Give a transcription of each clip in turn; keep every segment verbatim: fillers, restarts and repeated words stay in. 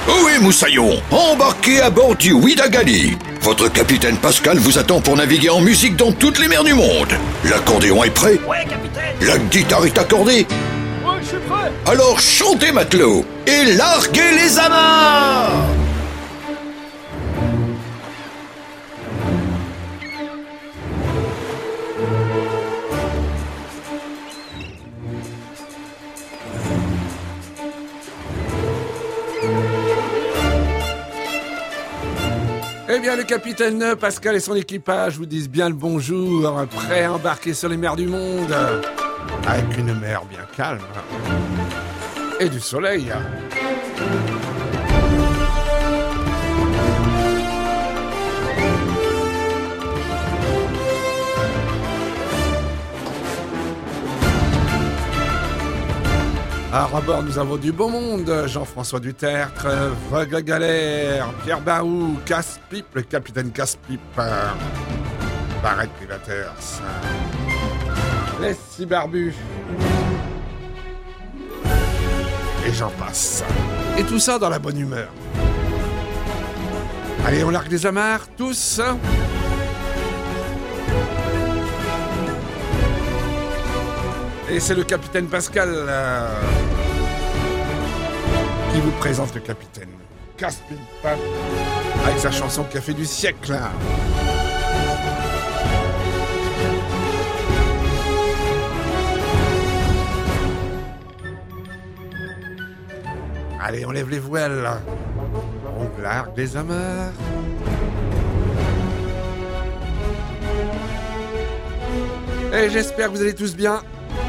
Oui, Moussaillon, embarquez à bord du Ouidagali. Votre capitaine Pascal vous attend pour naviguer en musique dans toutes les mers du monde. L'accordéon est prêt? Ouais, capitaine. La guitare est accordée? Ouais, je suis prêt. Alors chantez, matelot, et larguez les amarres! Eh bien, le capitaine Pascal et son équipage vous disent bien le bonjour, prêts à embarquer sur les mers du monde, avec une mer bien calme et du soleil. À bord, nous avons du beau monde. Jean-François Dutertre, Vogue la Galère, Pierre Barou, Casse-Pipe, le capitaine Casse-Pipe, Barrette Privateurs, les six barbus, et j'en passe. Et tout ça dans la bonne humeur. Allez, on largue les amarres, tous. Et c'est le capitaine Pascal euh, qui vous présente le capitaine Casse-Pipe avec sa chanson qui a fait du siècle. Allez, on lève les voiles. On largue les amarres. Et j'espère que vous allez tous bien.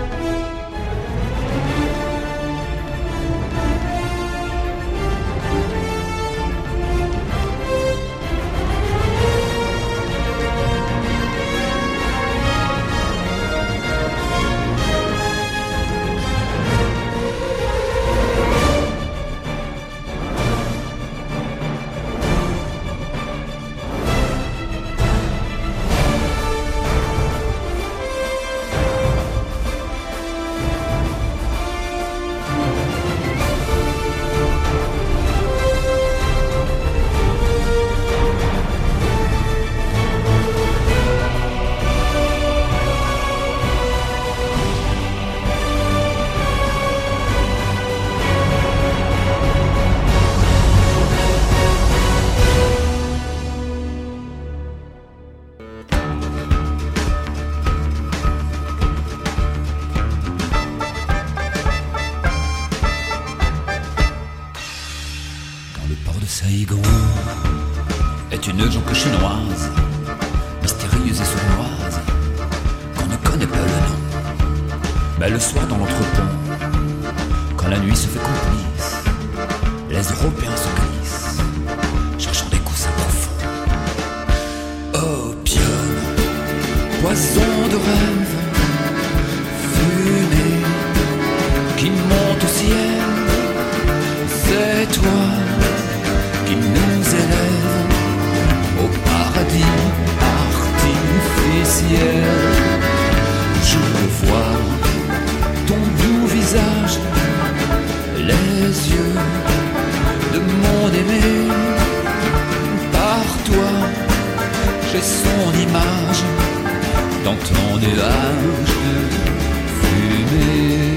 Saigon est une jonque chinoise, mystérieuse et sournoise, qu'on ne connaît pas le nom. Mais le soir dans l'entrepont, quand la nuit se fait complice, les Européens se glissent, cherchant des coussins profonds. Opium, poison de rêve, fumée qui monte au ciel, c'est toi qui nous élève au paradis artificiel. Je veux voir ton doux visage, les yeux de mon aimé. Par toi, j'ai son image dans ton nuage de fumée.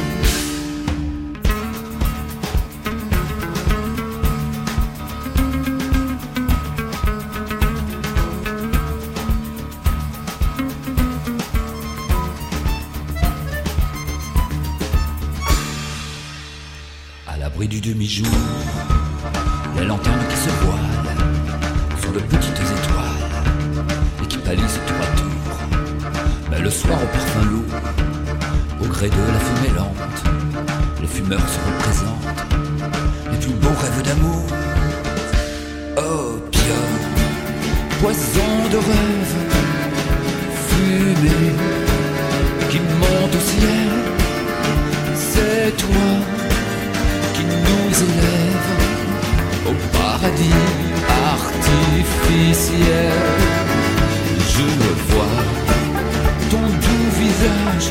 Du demi-jour, les lanternes qui se voilent sont de petites étoiles et qui pâlissent tour à tour. Mais le soir au parfum lourd, au gré de la fumée lente, les fumeurs se représentent les plus beaux rêves d'amour. Opium, poison de rêve, fumée qui monte au ciel, c'est toi qui nous élève au paradis artificiel. Je me vois ton doux visage,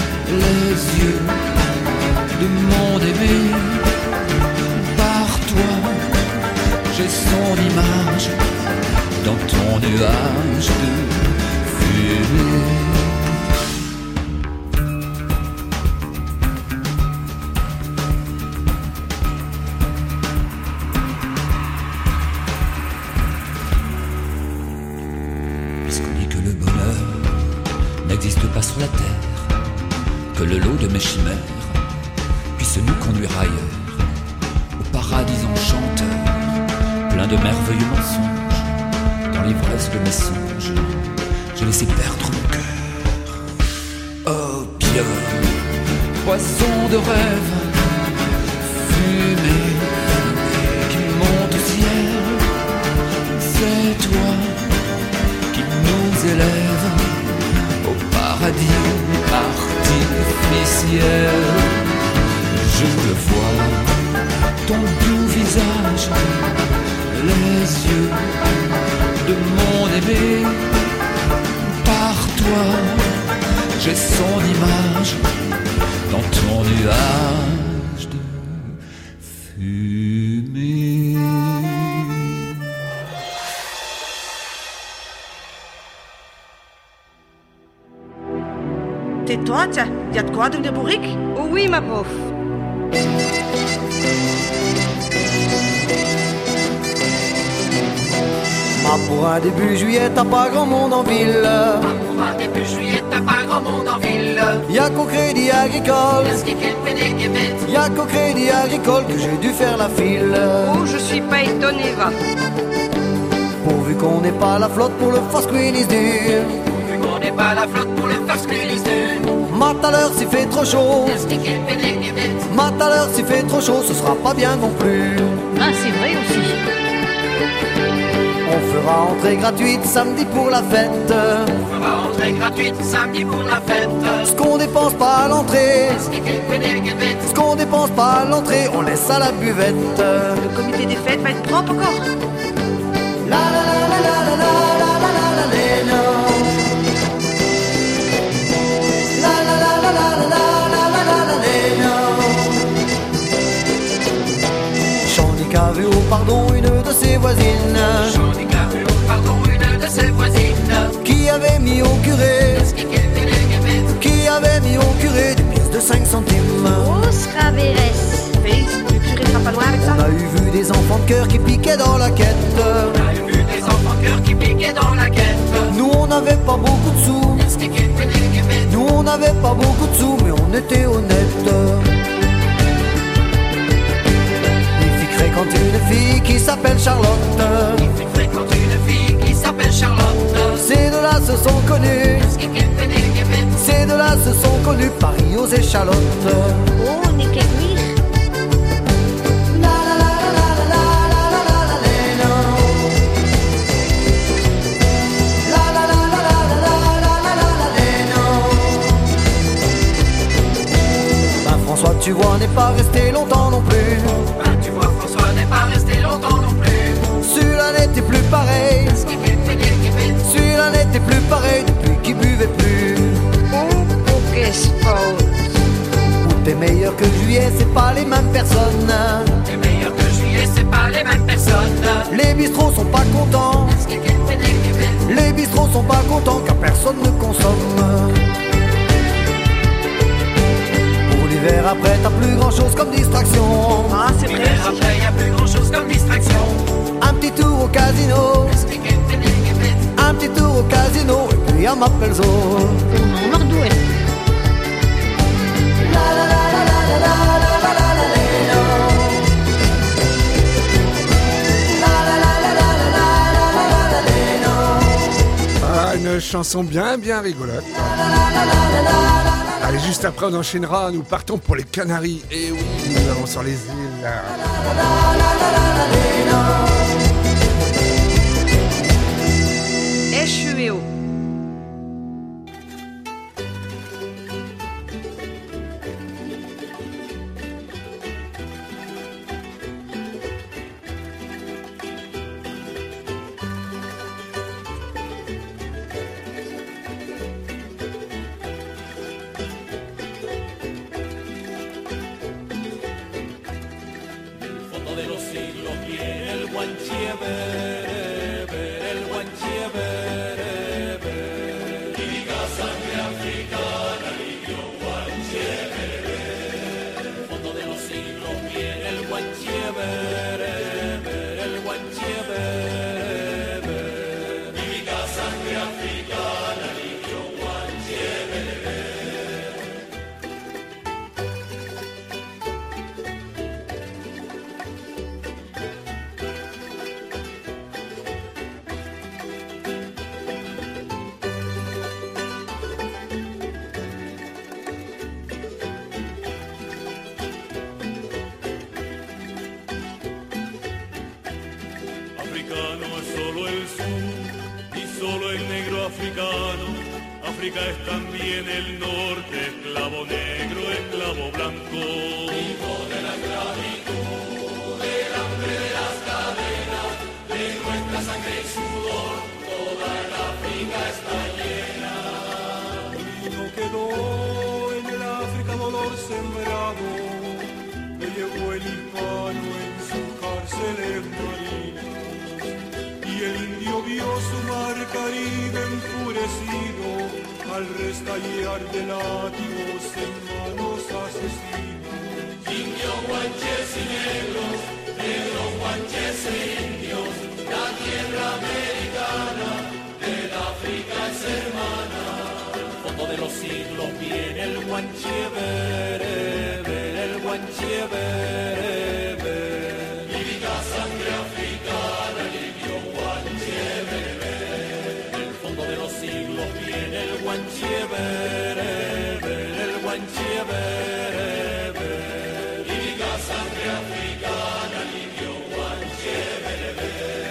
les yeux de mon aimé. Par toi, nuage de fumée. Puisqu'on dit que le bonheur n'existe pas sur la terre, que le lot de mes chimères puisse nous conduire ailleurs, au paradis enchanteur, plein de merveilleux mensonges. Dans l'ivresse de mes songes, j'ai laissé perdre mon cœur. Oh Pierre, poisson de rêve, fumée qui monte au ciel, c'est toi qui nous élève au paradis artificiel. Je le vois, ton doux visage, les yeux de mon aimé. Par toi, j'ai son image dans ton nuage de fumée. Tais-toi, tiens, y a de quoi devenir bourrique? Oh oui, ma pauvre. Ah, pour un début juillet, t'as pas grand monde en ville. Ah, pour un début juillet, t'as pas grand monde en ville. Y'a qu'au crédit agricole, y'a qu'au crédit agricole que j'ai dû faire la file. Oh, je suis pas étonnée, va. Pourvu qu'on n'ait pas la flotte pour le First Queen is dur. Pourvu qu'on n'ait pas la flotte pour le First Queen is dur. Mat à l'heure s'il fait trop chaud. Mat à l'heure s'il fait trop chaud, ce sera pas bien non plus. Ah, c'est vrai aussi. On fera entrée gratuite samedi pour la fête. On fera entrée gratuite samedi pour la fête. Ce qu'on dépense pas à l'entrée, ce qu'on dépense pas à l'entrée, on laisse à la buvette. Le comité des fêtes va être propre encore. La la la la la la la la la la la la. La la la la la la la la la la la. Chandic a vu au pardon une de ses voisines. Chandic a vu au pardon une de ses voisines. Qui avait mis au curé, qui avait mis au curé des pièces de cinq centimes. Oh, Sraveres. Félix, le curé sera pas loin avec ça. On a eu vu des enfants de cœur qui piquaient dans la quête. On a eu vu des enfants de cœur qui piquaient dans la quête. Nous on n'avait pas beaucoup de sous. Nous on n'avait pas beaucoup de sous, mais on était honnêtes. Il fit fréquenter une fille qui s'appelle Charlotte. Il fit fréquenter une fille qui s'appelle Charlotte. Ces deux-là se sont connus. Ces deux-là se sont connus par Rios et Charlotte. Oh, n'est qu'à lui. François, tu vois, n'est pas resté longtemps non plus. Ben, tu vois, François n'est pas resté longtemps non plus. Celui-là n'était plus pareil. Celui-là n'était plus pareil depuis qu'il buvait plus. Oh, oh, qu'est-ce faute. Où t'es meilleur que juillet, c'est pas les mêmes personnes. T'es meilleur que juillet, c'est pas les mêmes personnes. Les bistrots sont pas contents. Les bistrots sont pas contents car personne ne consomme. L'hiver après t'as plus grand chose comme distraction. Ah, c'est vrai. L'hiver après y a plus grand chose comme distraction. Un petit tour au casino. Un petit tour au casino et puis à m'appelle Zo. On en doué. La la la la la la la la la la la la. La la la la la la la la la la. Ah, une chanson bien, bien rigolote. Allez, juste après, on enchaînera. Nous partons pour les Canaries. Et oui, nous allons sur les îles. H U E O. De los siglos viene el guanchiever, el guanchiever. africano es solo el sur y solo el negro africano. África es también el norte, esclavo negro, esclavo blanco. Hijo de la esclavitud, del hambre de las cadenas, de nuestra sangre y sudor, toda el África está llena. Y no quedó en el África dolor sembrado, que llevó el hispano en su cárceles marinas. Y el indio vio su mar Caribe enfurecido al restallar de látigos en manos asesinas. Indios, guanches y negros, negros, guanches e indios, la tierra americana del África es hermana. Al fondo de los siglos viene el guanche bereber, el guanche bereber. Lírica sangre africana, el indio guanche bereber. El fondo de los siglos viene el guanche bereber, el guanche bereber. Lírica sangre africana, el indio guanche bereber.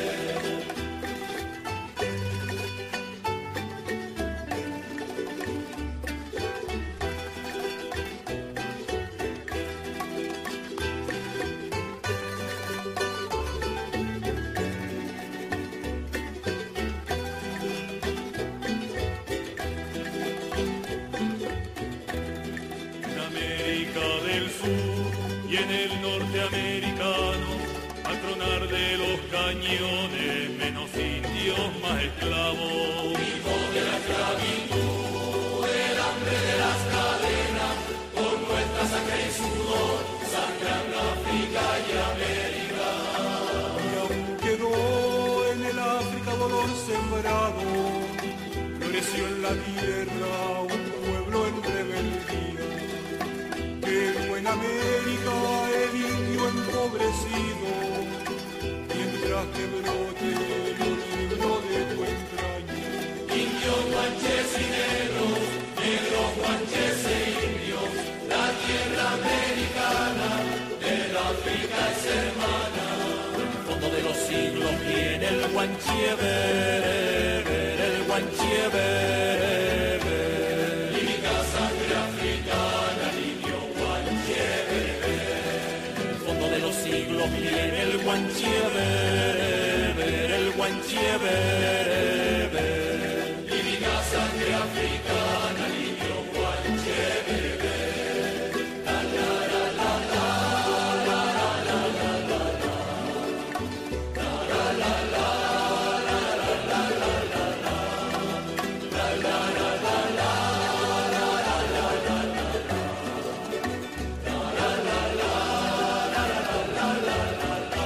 Y en el norteamericano, a tronar de los cañones, menos indios, más esclavos. Hijo de la esclavitud, del hambre de las cadenas, por nuestra sangre y sudor, sangran África y América. Y aún quedó en el África dolor sembrado, floreció en la tierra un pueblo en rebeldía. Quedó en América el indio empobrecido, mientras que brote lo negro de tu entraña. Indios, guanches y negros, negros, guanches e indios, la tierra americana del África es hermana. Al fondo de los siglos viene el guanche bereber, el guanche bereber. Lírica sangre africana, el indio guanche bereber. Al fondo de los siglos viene el guanche bereber, el guanche bereber. Lírica sangre africana, el indio guanche bereber. La la la la la la la la la la la. La la la la la la la la la la. La la la la la la la la la la. La la la la la la la la la.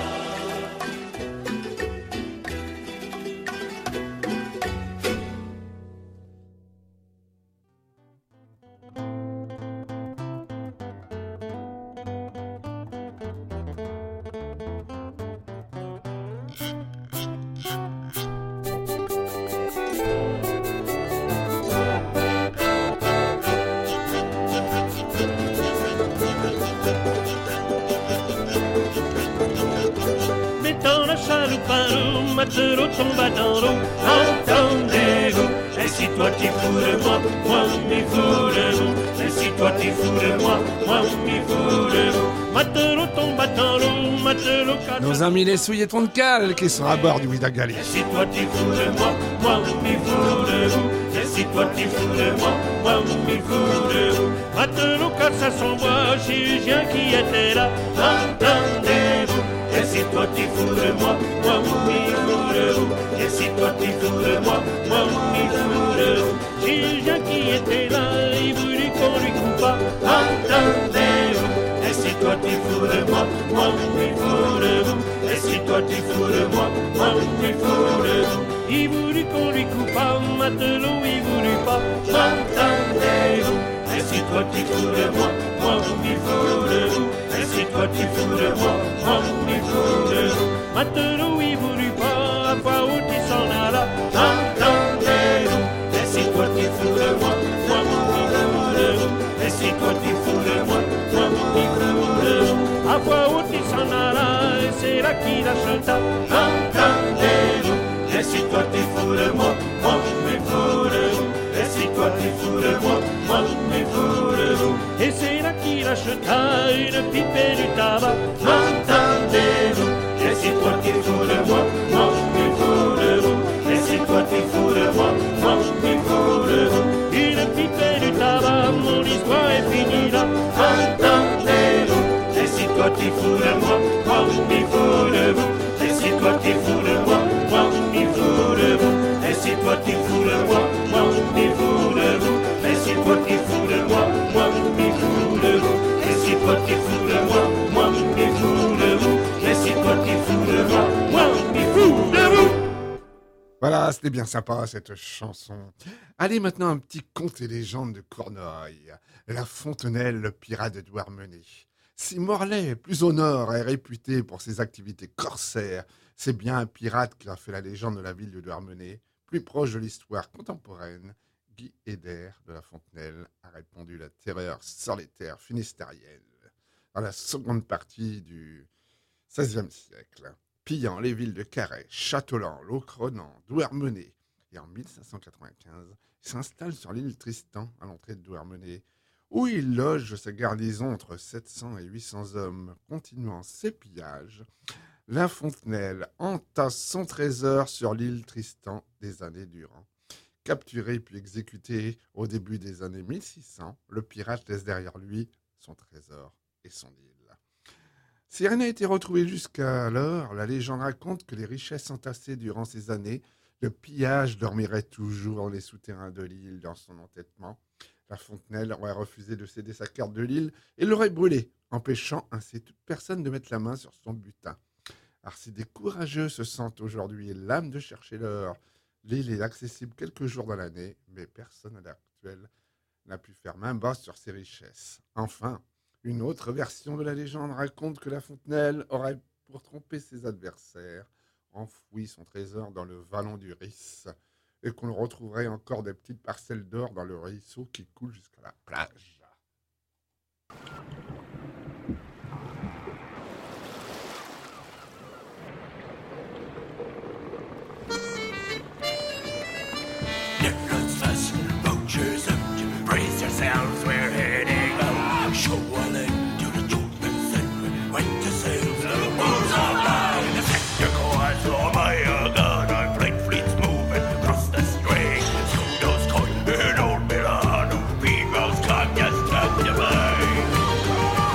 Mettons la chaloupe à l'eau, matelot tombe à dans l'eau. Entendez-vous? Et si toi t'es fou de moi, moi m'y fous de vous. Et si toi t'es fou de moi, moi m'y fous de vous. Matelot tombe à dans l'eau, matelot qu'à Nos amis les souilletons de cale qui sont à bord du Ouidagali. Et si toi t'es fou de moi, moi m'y fous de vous. Et si toi t'es fou de moi, moi m'y fous de vous. Matelot qu'à ça son bois, chirurgien qui était là. Entendez-vous? Et si toi t'es fou de moi, moi m'y fous de vous. Et si toi t'es fou de moi, moi m'y fous de vous. Chirurgien qui était là, il voulut qu'on lui coupa. Entendez-vous? Et si toi t'es fou de moi, moi m'y fous de vous. Et si toi t'es fou de moi, moi m'y fous de vous. Il voulut qu'on lui coupa, matelot, il voulut pas. Entendez-vous? Et si toi t'es fou de moi, moi m'y fous de vous. Et si toi t'es fou de moi, moi m'y fous de vous. Matelot, il voulut pas, à quoi où tu s'en alla. Entendez-vous? Et si toi t'es fou de moi, moi m'y fous de vous. Et si toi t'es fou de moi, moi m'y fous de vous. À quoi où tu s'en alla, et c'est là qu'il acheta. Entendez-vous? Et si toi t'es fou de moi, moi mais fou de vous. Et si toi t'es fou de moi, moi mais fou de vous. Et c'est là qu'il acheta une pipe et du tabac. Entendez-vous? Et si toi t'es fou de moi, moi mais fou de vous. Et si toi t'es fou de moi, moi mais fou de vous. Une pipe et du tabac, mon histoire est finie là. Entendez-vous? Et si toi t'es fou de moi, moi mais fou de vous. Et si toi t'es fou de moi, moi mais fou de vous. Et si toi t'es fou de moi, moi mais fou de vous. Et si toi t'es fou de moi, moi mais fou de vous. Et si toi t'es fou de moi, moi mais fou de vous. Et si toi t'es fou de moi, moi mais fou de vous. Voilà, c'était bien sympa cette chanson. Allez, maintenant un petit conte et légende de Cornouailles. La Fontenelle, le pirate de Douarnenez. Si Morlaix, plus au nord, est réputé pour ses activités corsaires, c'est bien un pirate qui a fait la légende de la ville de Douarnenez. Plus proche de l'histoire contemporaine, Guy Eder de la Fontenelle a répondu la terreur sur les terres finistériennes dans la seconde partie du seizième siècle, pillant les villes de Carhaix, Châteauland, Locronan, Douarnenez. Et en mille cinq cent quatre-vingt-quinze, il s'installe sur l'île Tristan, à l'entrée de Douarnenez, où il loge sa garnison entre sept cents et huit cents hommes. Continuant ses pillages, La Fontenelle entasse son trésor sur l'île Tristan des années durant. Capturé puis exécuté au début des années mille six cents, le pirate laisse derrière lui son trésor et son île. Si rien n'a été retrouvé jusqu'alors, la légende raconte que les richesses entassées durant ces années, le pillage dormirait toujours dans les souterrains de l'île dans son entêtement. La Fontenelle aurait refusé de céder sa carte de l'île et l'aurait brûlée, empêchant ainsi toute personne de mettre la main sur son butin. Alors si des courageux se sentent aujourd'hui l'âme de chercher l'or, l'île est accessible quelques jours dans l'année, mais personne à l'heure actuelle n'a pu faire main basse sur ses richesses. Enfin, une autre version de la légende raconte que la Fontenelle aurait, pour tromper ses adversaires, enfoui son trésor dans le vallon du Risse, et qu'on retrouverait encore des petites parcelles d'or dans le ruisseau qui coule jusqu'à la plage. Brace yourselves, we're heading out. Show a leg to the Jupiter Center. Wait to sail to the bulls online. The sector course, Lord, by a gun. Our fleet fleet's moving across the string. Scudo's coin in old Milano. Beanrose clock just tucked away.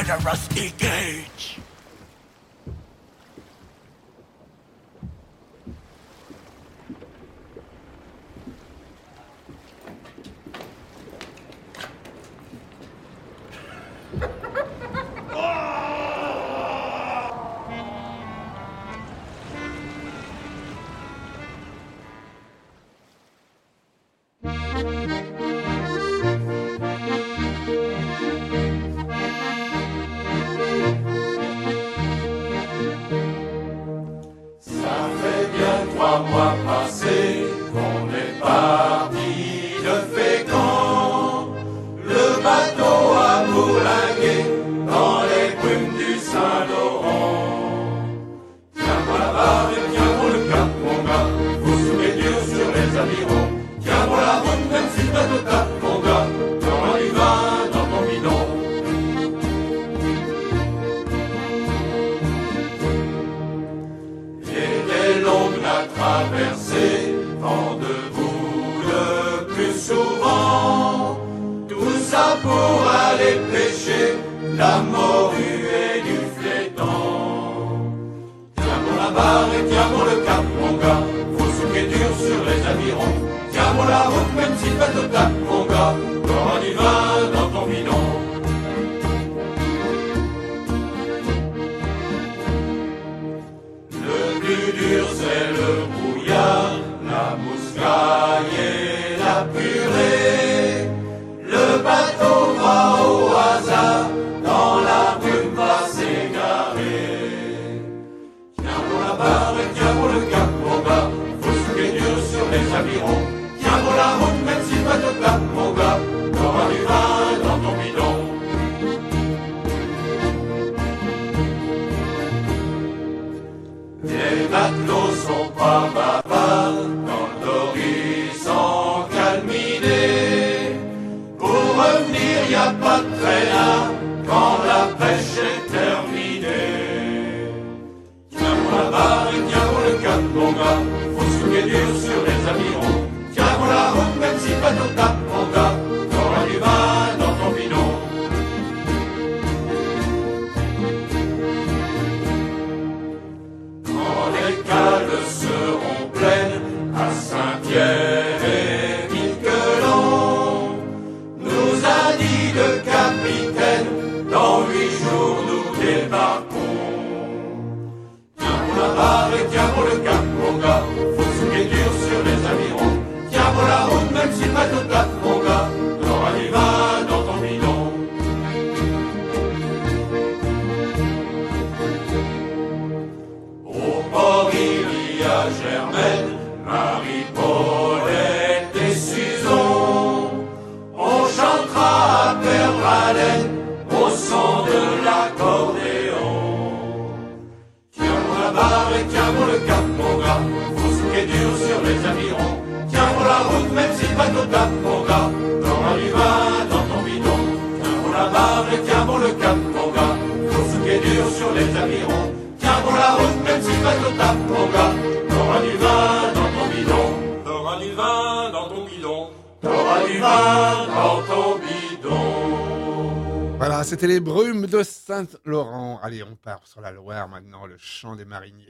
with a rusty gauge. Mois passés, on est parti de Fécamp. Le bateau a bourlingué dans les brumes du Saint-Laurent. Tiens pour la barre et tiens pour le cap, mon gars, vous soulez dur sur les avirons. Tiens pour la route, même si le bateau tape, mon gars, quand il va dans ton bidon. Et longue la traversée, vent debout le plus souvent. Tout ça pour aller pêcher la morue et du flétan. Tiens pour la barre et tiens pour le cap, mon gars, faut souquer dur sur les avirons. Tiens pour la route, même si le bateau tape, mon gars, quand on y va dans ton bidon. Le plus dur c'est le brouillard, la mouscaille et la purée. Le bateau va au hasard, dans la brume va s'égarer. Tiens pour la barre et tiens pour le cap, mon gars, faut souquer dur sur les avirons. Tiens pour la route, même si le bateau tape, mon gars, quand on y va dans ton bidon. Les matelots sont pas bavards dans l'horizon calminé. Pour revenir, y a pas de traînard quand la pêche est terminée. Tiens pour la barre et tiens pour le cap, mon gars, faut souquer dur sur les avirons. Tiens pour la route, même si le bateau tape, mon gars, quand on y va dans ton bidon. Quand les cales seront pleines à Saint-Pierre et Miquelon, nous a dit le capitaine, dans huit jours nous débarquons. Tiens pour la barre et tiens pour le cap, mon gars, faut souquer dur sur les avirons. Tiens pour la route, même si le bateau tape, mon gars, quand on y va dans ton bidon. Au port il y a Germaine, Marie-Paulette et Suzon. On chantera à perdre haleine au son de l'accordéon. Tiens pour la barre et tiens pour le cap, mon gars, faut souquer dur sur les avirons. Tiens pour la route, même si le bateau tape, mon gars, quand on y va dans ton bidon. Tiens pour la barre et tiens pour le cap, mon gars, faut souquer dur sur les avirons. Tiens pour la route, même si le bateau tape, mon gars, quand on y va dans ton bidon. Quand on y va dans ton bidon. Quand on y va dans ton bidon. Voilà, c'était les brumes de Saint-Laurent. Allez, on part sur la Loire maintenant, le chant des mariniers.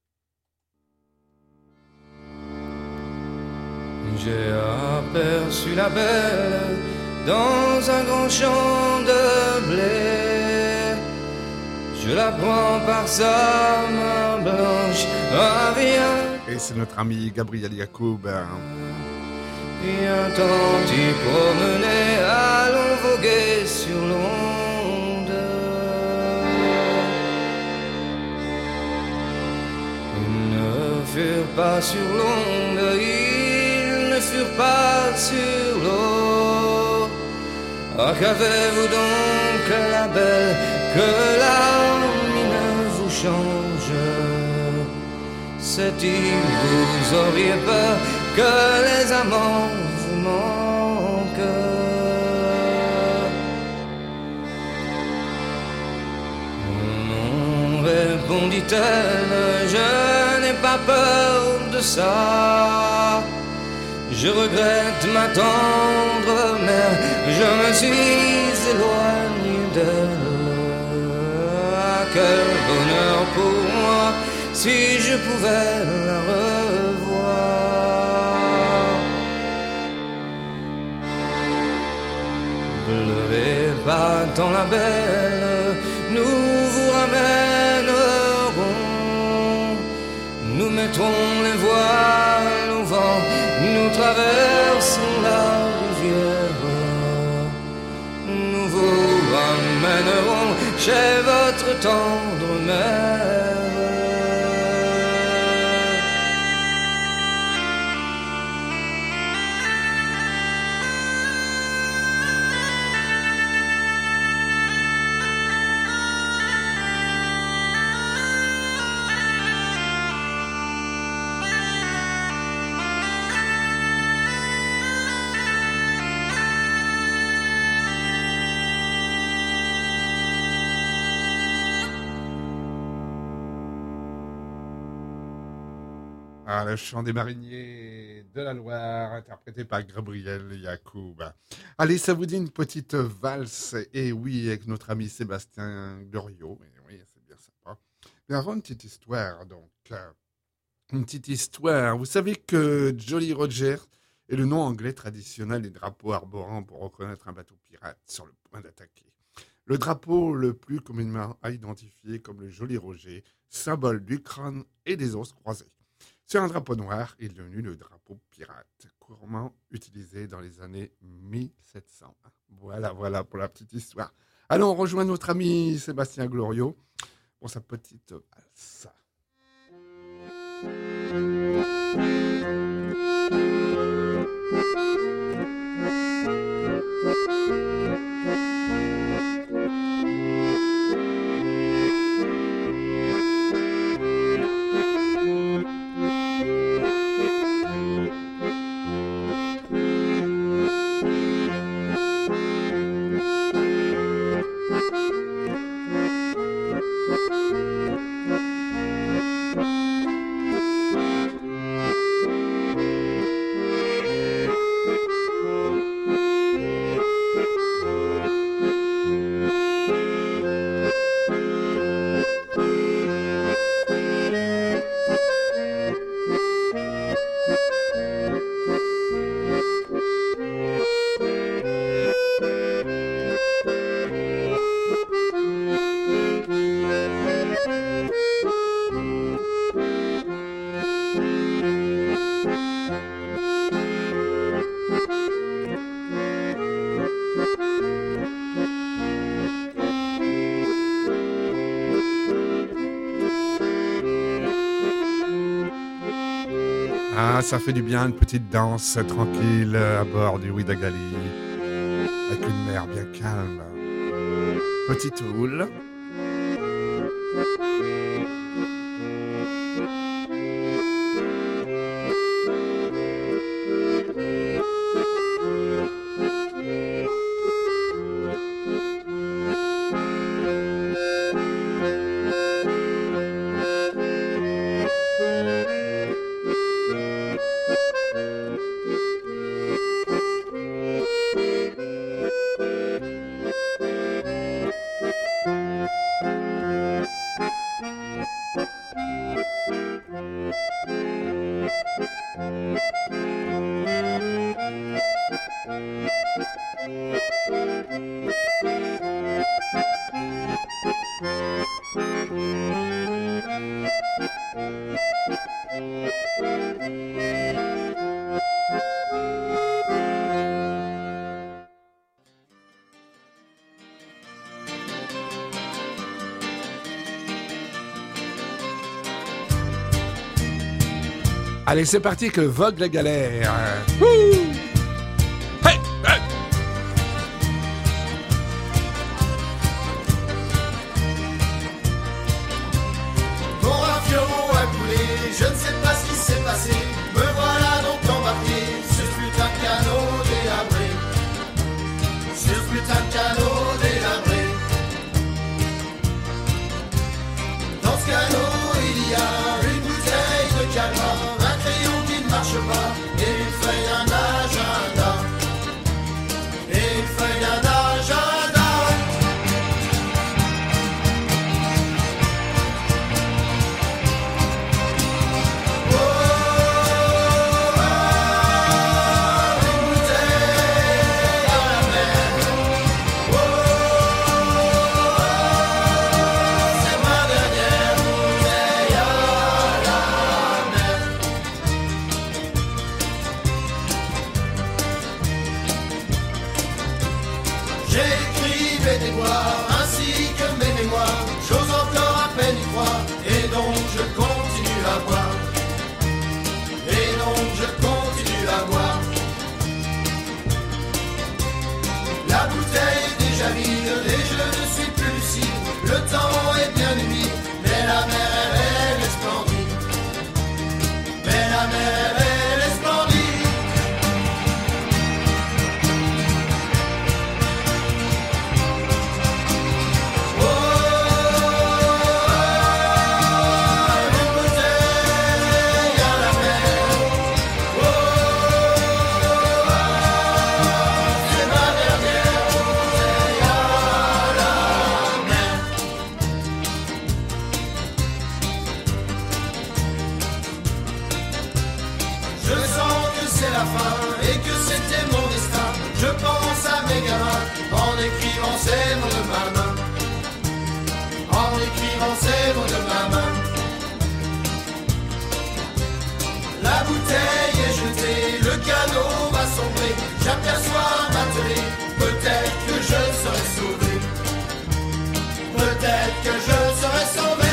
J'ai aperçu la belle dans un grand champ de blé. Je la prends par sa main blanche, ah viens. Et c'est notre ami Gabriel Yacoub. Viens t'en t'y promener, allons voguer sur l'onde. Ils ne furent pas sur l'onde, ils ne furent pas sur l'eau. Ah, qu'avez-vous donc la belle, que la mine vous change? Cette île, vous auriez peur que les amants vous manquent. Non, répondit-elle, je n'ai pas peur de ça. Je regrette ma tendre mère, je me suis éloigné d'elle. quel bonheur pour moi si je pouvais la revoir. Pleurez pas dans la belle, nous vous ramènerons. Nous mettrons les voiles au vent, nous traversons la rivière. Nous vous ramènerons chez votre tendre mère. Ah, le chant des mariniers de la Loire, interprété par Gabriel Yacoub. Allez, ça vous dit une petite valse? Et oui, avec notre ami Sébastien Glorieux. Et oui, c'est bien sympa. Mais avant, une petite histoire, donc. Euh, une petite histoire. Vous savez que Jolly Roger est le nom anglais traditionnel des drapeaux arborants pour reconnaître un bateau pirate sur le point d'attaquer. Le drapeau le plus communément identifié comme le Jolly Roger, symbole du crâne et des os croisés. Sur un drapeau noir, il est devenu le drapeau pirate, couramment utilisé dans les années mille sept cents. Voilà, voilà pour la petite histoire. Allons, on rejoint notre ami Sébastien Glorieux pour sa petite valse. Ah, ça fait du bien, une petite danse tranquille à bord du Ouidagali, avec une mer bien calme. Petite houle. Allez, c'est parti que vogue la galère. Wouh! Hey, hey. Mon avion a coulé, je ne sais pas ce qui s'est passé. Me voilà donc embarqué sur ce putain de canot délabré. Sur ce putain de canot délabré. Dans ce canot, il y a une bouteille de calmar, marche pas, et une feuille d'un agenda, et une feuille d'un agenda. l'histoire ainsi que mes mémoires. J'ose encore à peine y croire, et donc je continue à boire. Et donc je continue à boire. La bouteille est déjà vide et je ne suis plus lucide. Le temps est bien humide, mais la mer elle, elle est splendide. Mais la mer elle, elle est splendide. Ces mots de ma main, en écrivant ces mots de ma main. La bouteille est jetée, le canot va sombrer. J'aperçois ma télé, peut-être que je serai sauvé. Peut-être que je serai sauvé.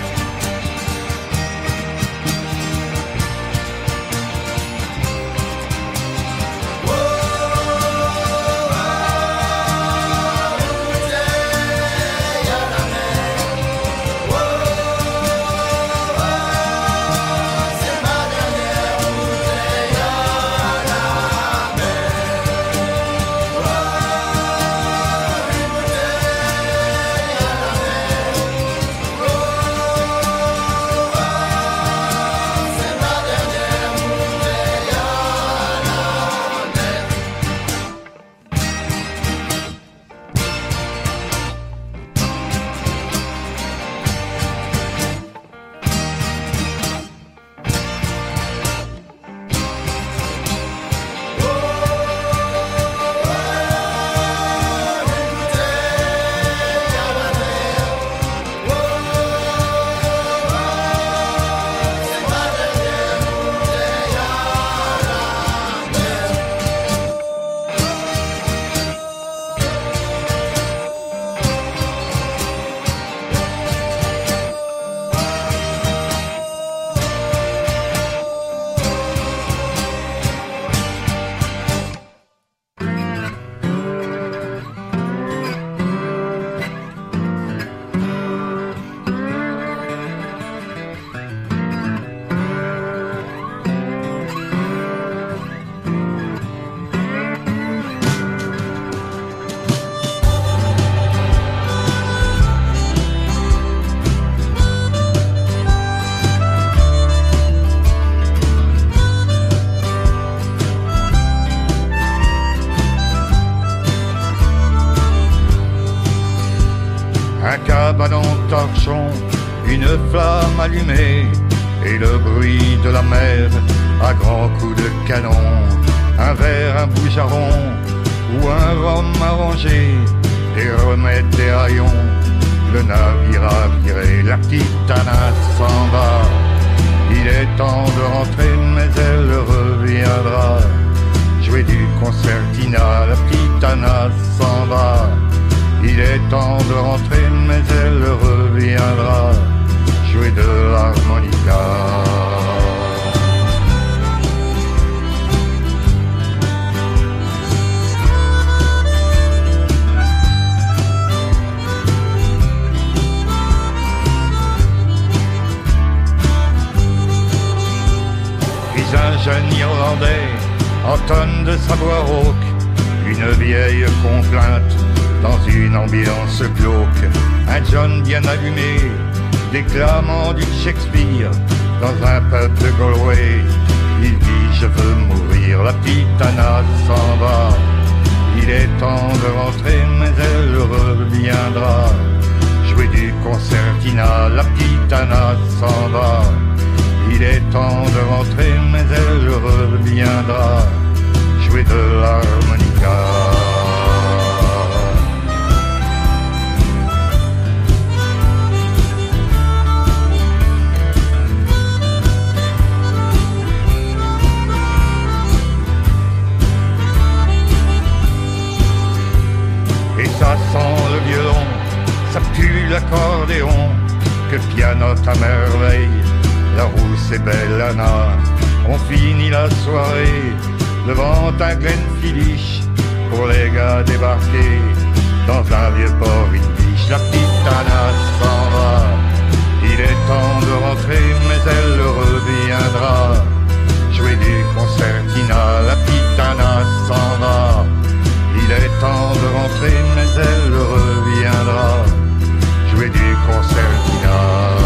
cabanon torchon, une flamme allumée et le bruit de la mer à grands coups de canon. Un verre, un boujaron ou un rhum arrangé, des remèdes, des haillons. Le navire a viré, la petite Anna s'en va. Il est temps de rentrer, mais elle reviendra. Jouer du concertina, la petite Anna s'en va. Il est temps de rentrer, mais elle reviendra. Jouer de l'harmonica. Un jeune Irlandais entonne de sa voix rauque une vieille complainte dans une ambiance glauque. Un John bien allumé déclamant du Shakespeare dans un pub de Galway. Il dit je veux mourir, la petite Anna s'en va. Il est temps de rentrer, mais elle reviendra. Jouer du concertina, la petite Anna s'en va. Il est temps de rentrer, mais elle reviendra. Jouer de l'harmonica. Et ça sent le violon et belle Anna. On finit la soirée devant un Glenfiddich pour les gars débarqués dans un vieux port Vindiche. La petite Anna s'en va, il est temps de rentrer, mais elle reviendra jouer du concertina. La petite Anna s'en va, il est temps de rentrer, mais elle reviendra jouer du concertina.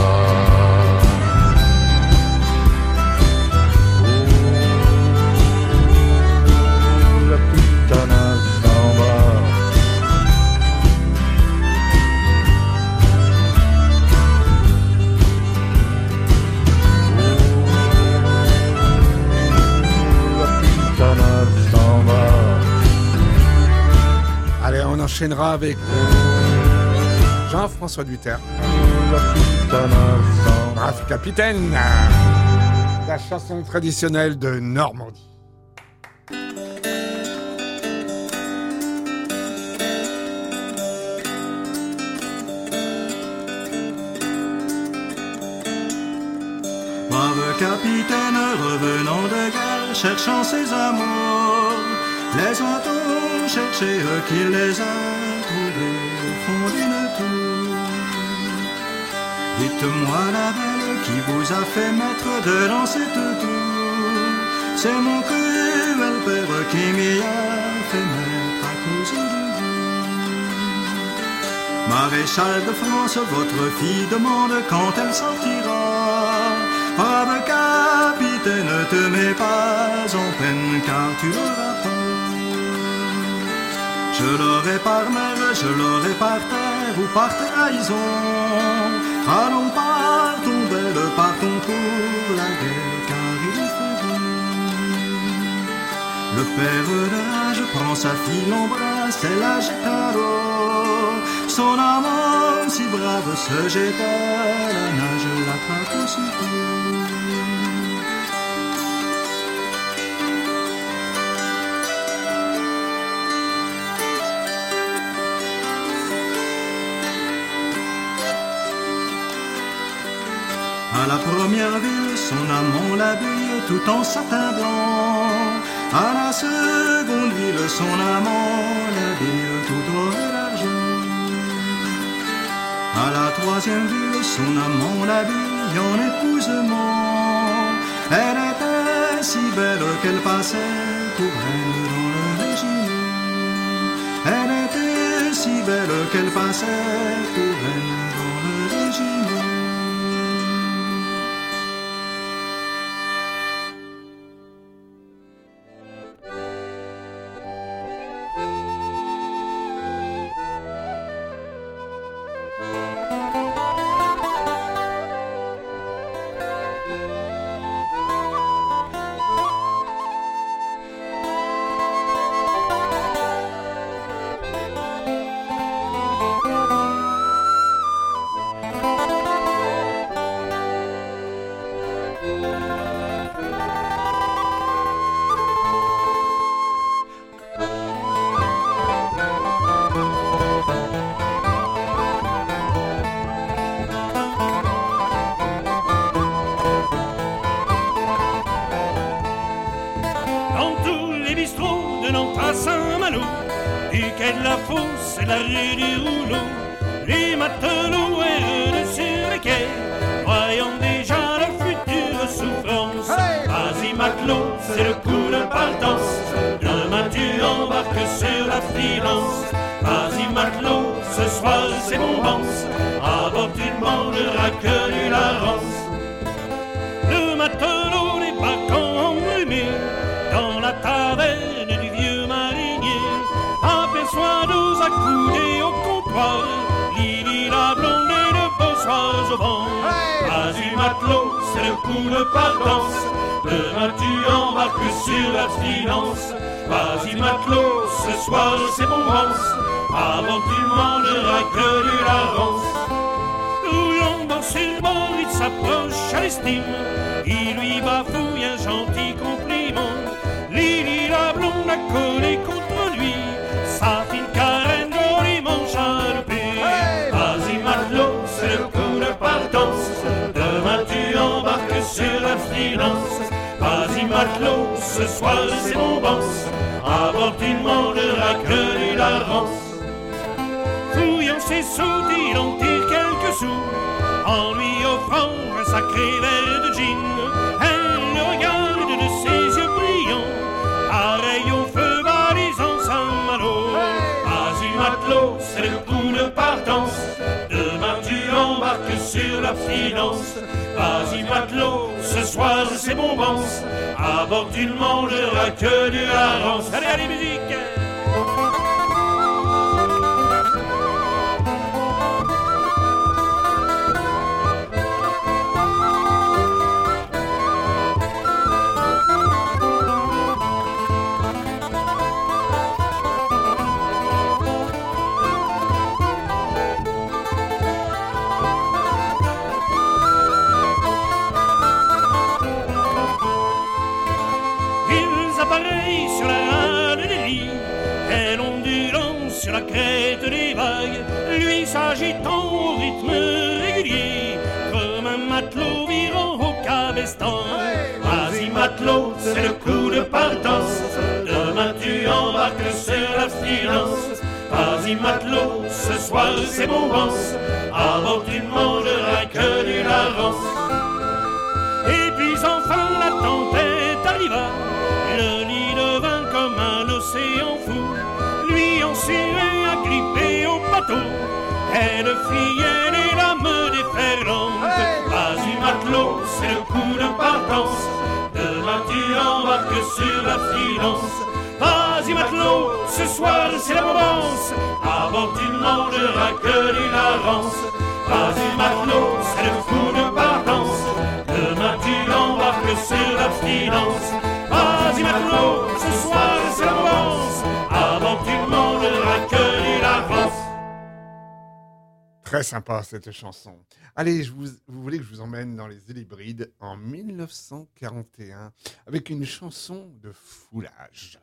Allez, on enchaînera avec Jean-François Duterre. Brave capitaine, la chanson traditionnelle de Normandie. Brave capitaine revenant de guerre, cherchant ses amours, les a-t-on cherchés qu'il les a trouvés au fond d'une tour. Dites-moi la belle qui vous a fait mettre dedans cette tour. C'est mon cruel père qui m'y a fait mettre à cause de vous. Maréchal de France, votre fille demande quand elle sortira. Brave capitaine, ne te mets pas en peine car tu l'auras pas. Je l'aurai par mer, je l'aurai par terre ou par trahison. Allons, partons belle, partons pour la guerre car il faut bien. Le père de rage prend sa fille, l'embrasse et la jette à l'eau. Son amant si brave se jette à la nage, l'attrape aussitôt. À la première ville, son amant l'habille tout en satin blanc. À la seconde ville, son amant l'habille tout d'or et d'argent. À la troisième ville, son amant l'habille en épousement. Elle était si belle qu'elle passait pour reine dans le régiment. Elle était si belle qu'elle passait pour reine dans le régiment. C'est la rue du rouleau, les matelots errent sur les quais, voyant déjà leur future souffrance. Vas-y matelot, c'est le coup de partance, demain tu embarques sur la freelance. Vas-y matelot, ce soir c'est bombance, à bord tu ne mangeras que du larance. Le matelot débarquant embrumé dans la taverne du vieux marinier, aperçoit douze accoudés au comptoir, Lily la blonde et le bonsoir au vent. Vas-y matelot, c'est le coup de partance, demain tu embarques sur la freelance. Vas-y matelot, ce soir c'est bombance, avant tu mangeras que du larance. Roulant dans sur bord, il s'approche à l'estime, il lui bafouille un gentil compliment. Lily la blonde a collé contre lui, sa fine carène joliment chaloupée. Vas-y matelot, c'est le coup de partance, demain tu embarques sur la l'abstinence. Vas-y matelot, ce soir c'est bombance, abordinement de la queue et la rance. Fouillant ses sous, il en tire quelques sous, en lui offrant un sacré verre de gin. Elle le regarde de ses yeux brillants, pareil au feu balisant Saint-Malo. Vas-y matelot, c'est le coup de partance, demain tu embarques sur l'abstinence. Vas-y matelot, ce soir c'est bombance, à bord d'une mangera que du hareng. Allez, allez, musique! Sur la rade des lits, elle ondulant sur la crête des vagues, lui s'agitant au rythme régulier, comme un matelot virant au cabestan. Vas-y matelot, c'est le coup de partance, demain tu embarques sur l'abstinence. Vas-y matelot, ce soir c'est bombance, à bord tu ne mangeras que du hareng. Et puis enfin la tempête arriva, le lit devint comme un océan fou, lui en suait agrippé au bateau, elle fuyait les lames déferlantes. Vas-y matelot, c'est le coup de partance, demain tu embarques sur l'abstinence. Vas-y matelot, ce soir c'est la bombance, à bord tu ne mangeras que du hareng. Vas-y matelot, c'est le coup de partance, demain tu embarques sur l'abstinence. Vas-y matelot, ce soir c'est la bombance, avant que tu ne mangeras que du hareng. Très sympa cette chanson. Allez, je vous, vous voulez que je vous emmène dans les îles Hébrides en mille neuf cent quarante et un avec une chanson de foulage.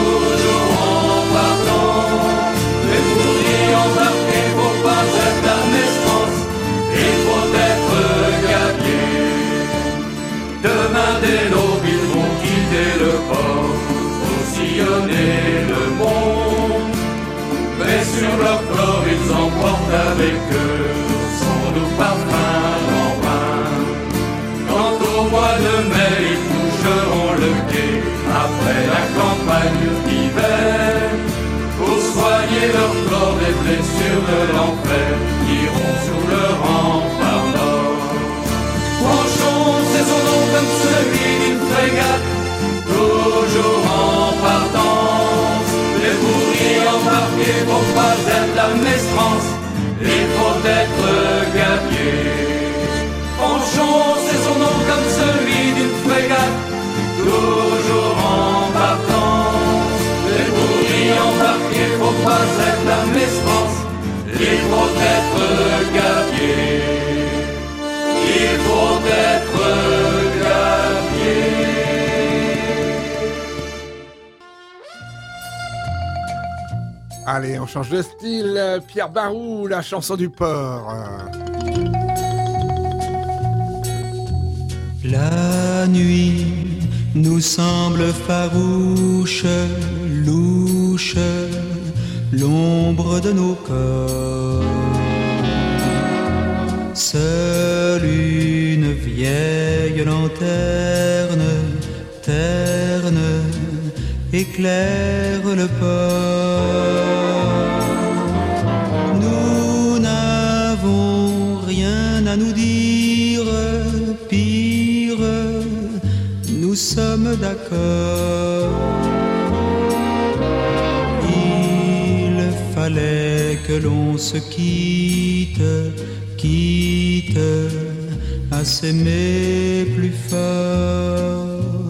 Faut pas être la gabier. Ponchon, c'est son nom comme celui d'une frégate, toujours en partance. Les bourris embarqués, faut pas être la Mestance. Il faut être gabier. Il faut être gabier. Allez, on change de style. Pierre Barou, la chanson du port. La nuit nous semble farouche, louche, l'ombre de nos corps. Seule une vieille lanterne terne éclaire le port. Nous n'avons rien à nous dire, pire, nous sommes d'accord. Il fallait que l'on se quitte, quitte à s'aimer plus fort.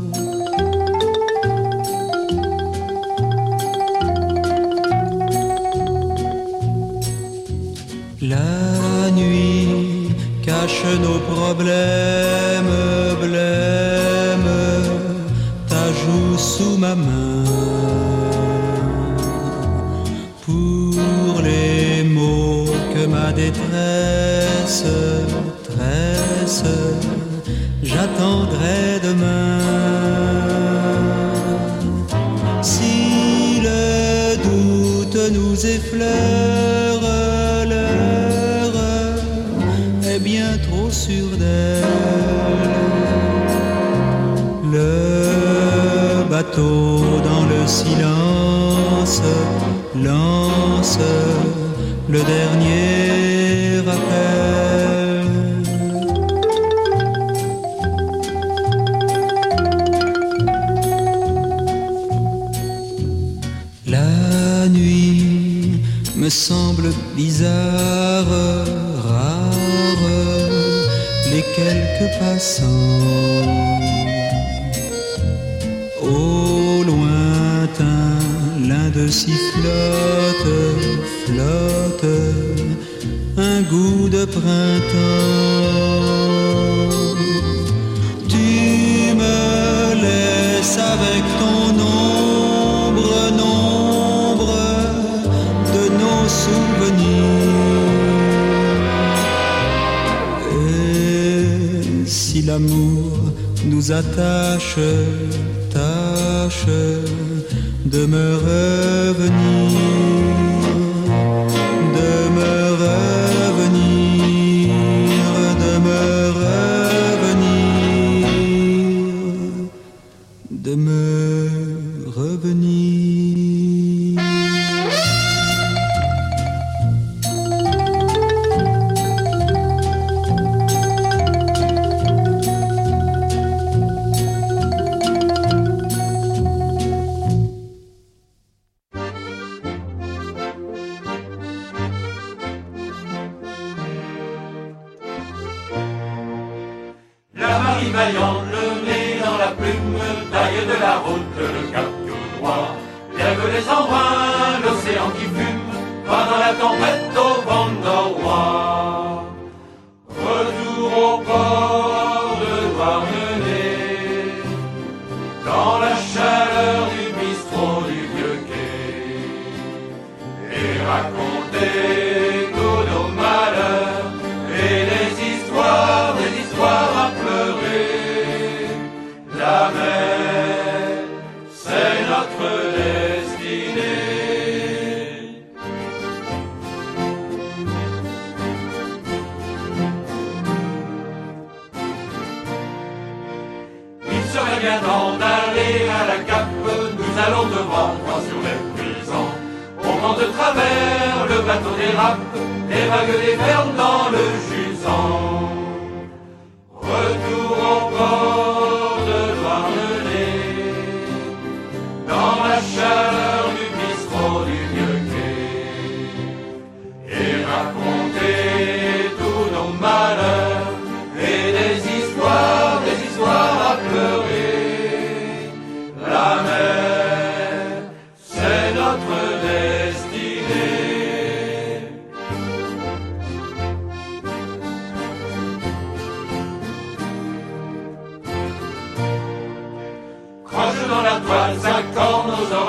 La nuit cache nos problèmes, blême, ta joue sous ma main. Pour les mots que ma détresse tresse, j'attendrai demain. Si le doute nous effleure, bien trop sûr d'elle. Le bateau dans le silence lance le dernier appel. La nuit me semble bizarre, rare, les quelques passants. Au lointain, l'un de s'y flotte, flotte, un goût de printemps. Tu me laisses avec ton ombre, nombre de nos souvenirs. Et si l'amour nous attache, tâche de me revenir, de me revenir, de me revenir, de me revenir. Vaillant le nez dans la plume, taille de la route, le cap tout droit. Lève les embruns, l'océan qui fume, pendant la tempête au vent nord. Retour au port de Douarnenez, dans la chaleur du bistrot du vieux quai, et raconter tous nos malheurs et les histoires, des histoires à pleurer. La mer, c'est notre destinée. Il serait bien temps d'aller à la cape, nous allons devant, quand sur l'épuisant. Au vent de travers, le bateau dérape, les vagues déferlent dans le jusant. Retour au port de Douarnenez, dans la chaleur du bistrot du vieux quai, et raconter tous nos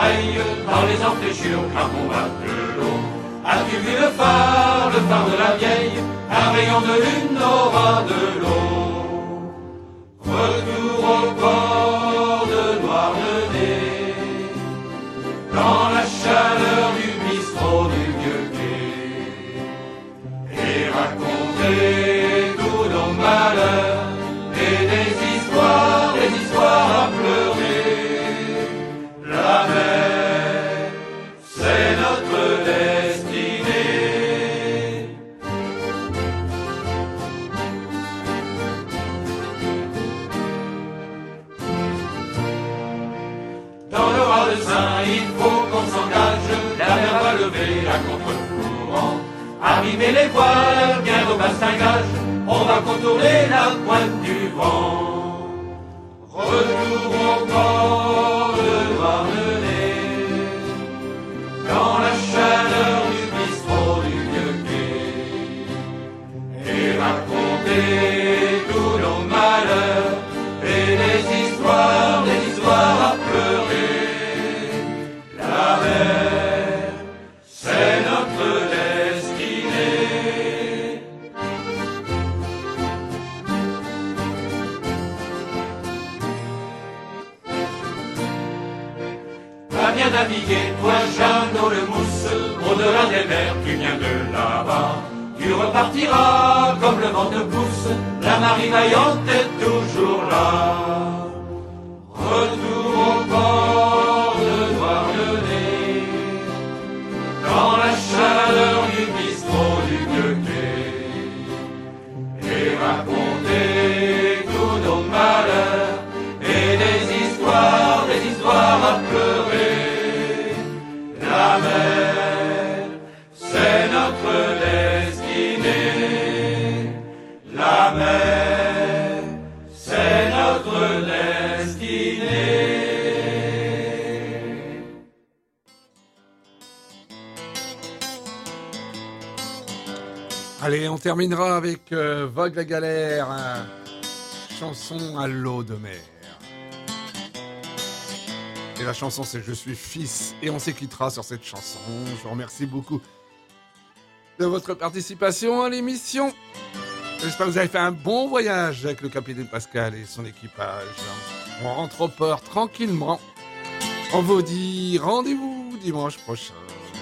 l'oreille, dans les enfléchures, quand on matelot. As-tu vu le phare, le phare de la vieille, un rayon de lune au ras de l'eau? Retour au port de Douarnenez, dans la chaleur du bistrot du vieux quai, et raconter tous nos malheurs, et des histoires, des histoires à pleurer. La mer, c'est notre destinée. Dans le raz de Seine, il faut qu'on s'engage, la mer va lever à contre-courant. Arriver les voiles, bien au bastingage, on va contourner la pointe du vent. Retour au port de Douarnenez, dans la chaleur du bistrot du vieux quai, et raconter tous nos malheurs, et des histoires, des histoires à pleurer. La mer, c'est notre destinée. Va bien naviguer, toi Jeannot le mousse, au-delà des mers, tu viens de là-bas. Tu repartiras comme le vent te pousse, la marine vaillante est toujours là. Retour au port de Douarnenez, dans la chaleur du bistrot du vieux quai, et raconter tous nos malheurs, et des histoires, des histoires à pleurer. La mer, c'est notre destinée. La mer, c'est notre destinée. Allez, on terminera avec euh, Vogue la galère, hein. Chanson à l'eau de mer. Et la chanson c'est Je suis fils, et on s'équittera sur cette chanson. Je vous remercie beaucoup de votre participation à l'émission. J'espère que vous avez fait un bon voyage avec le capitaine Pascal et son équipage. On rentre au port tranquillement. On vous dit rendez-vous dimanche prochain.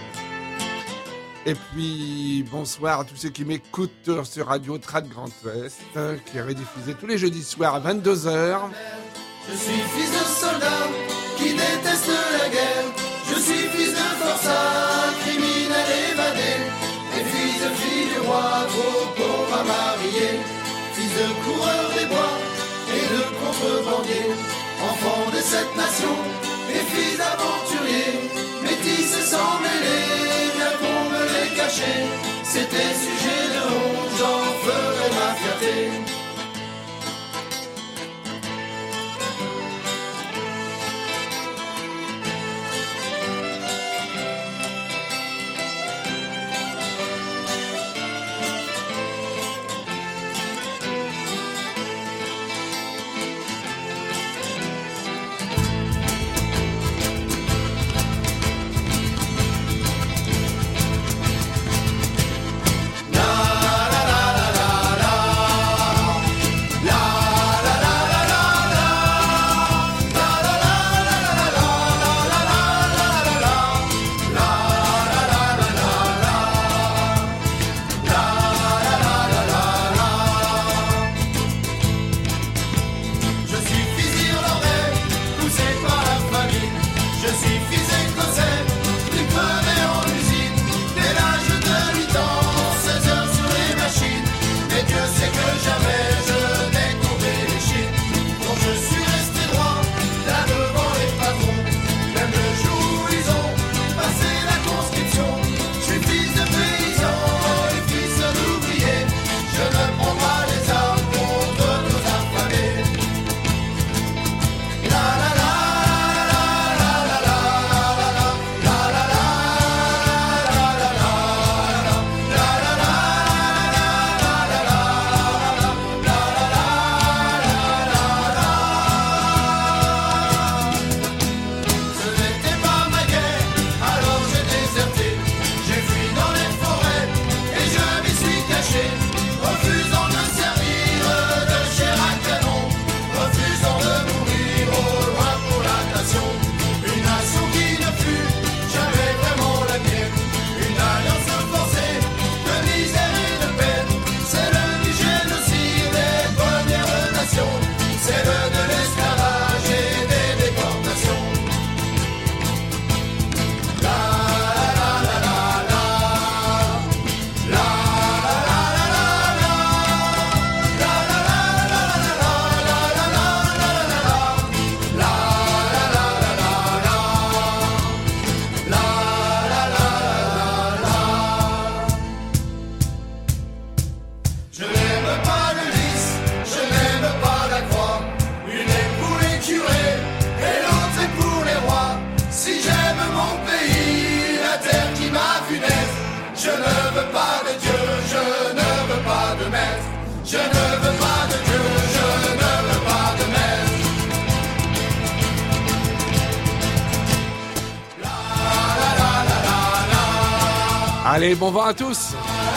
Et puis, bonsoir à tous ceux qui m'écoutent sur Radio Trad Grand Ouest, qui est rediffusé tous les jeudis soirs à vingt-deux heures. Je suis fils de soldat qui déteste la guerre. Je suis fils de forçat, criminel évadé. Et fils de fille du roi, trop pauvre à marier. Fils de coureur des bois et de contrebandier. Enfant de cette nation et fils d'aventurier. Métis et sans mêler, bien qu'on me les cacher. C'était sujet de honte, j'en ferai ma fierté. La la la la la Allez, bon vent à tous.